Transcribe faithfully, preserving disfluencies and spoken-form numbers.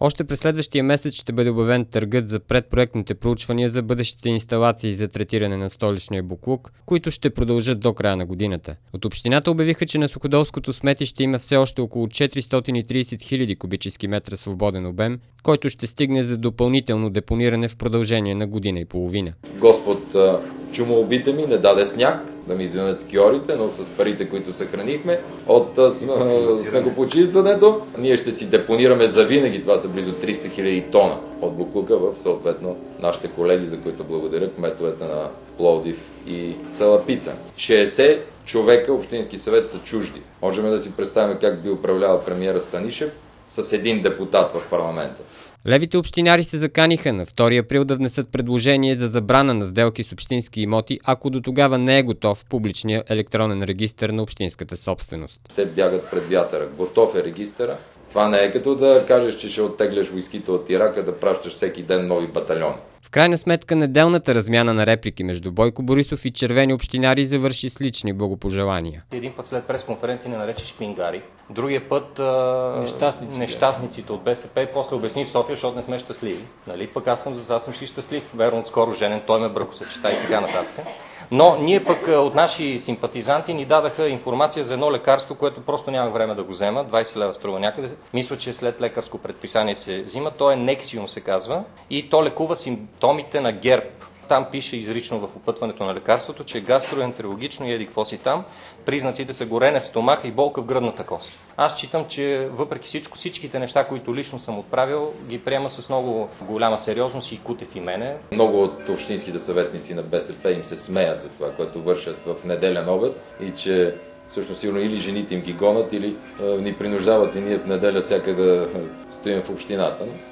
Още през следващия месец ще бъде обявен търгът за предпроектните проучвания за бъдещите инсталации за третиране на столичния боклук, които ще продължат до края на годината. От общината обявиха, че на Суходолското сметище има все още около четиристотин и тридесет хиляди кубически метра свободен обем, който ще стигне за допълнително депониране в продължение на година и половина. Господ чумоубите ми не даде сняг да ми извинят скиорите, но с парите, които съхранихме от снегопочистването, ние ще си депонираме завинаги, това са близо триста хиляди тона от боклука в съответно нашите колеги, за които благодаря, кметовете на Пловдив и Цалапица. шейсет човека общински съвет са чужди. Можем да си представим как би управлявал премиера Станишев с един депутат в парламента. Левите общинари се заканиха на втори април да внесат предложение за забрана на сделки с общински имоти, ако до тогава не е готов публичния електронен регистър на общинската собственост. Те бягат пред вятъра. Готов е регистъра. Това не е като да кажеш, че ще оттегляш войските от Ирака, да пращаш всеки ден нови батальони. В крайна сметка неделната размяна на реплики между Бойко Борисов и червени общинари завърши с лични благопожелания. Един път след пресконференция не нарече шпингари, другия път а... нещастниците. нещастниците от БСП и после обясни в София, защото не сме щастливи. Нали? Пък аз съм, аз съм си щастлив, верно отскоро женен, той ме бракосъчета и така нататък. Но ние пък от наши симпатизанти ни дадаха информация за едно лекарство, което просто нямах време да го взема. двайсет лева струва някъде. Мисля, че след лекарско предписание се взима. То е Nexium се казва и то лекува симптомите на герб. Там пише изрично в опътването на лекарството, че гастроентерологично и еди какво си там, признаците са горене в стомаха и болка в гръдната кост. Аз считам, че въпреки всичко, всичките неща, които лично съм отправил, ги приема с много голяма сериозност и Кутев и мене. Много от общинските съветници на БСП им се смеят за това, което вършат в неделен обед и че всъщност сигурно или жените им ги гонят, или е, ни принуждават и ние в неделя всяка да стоим в общината.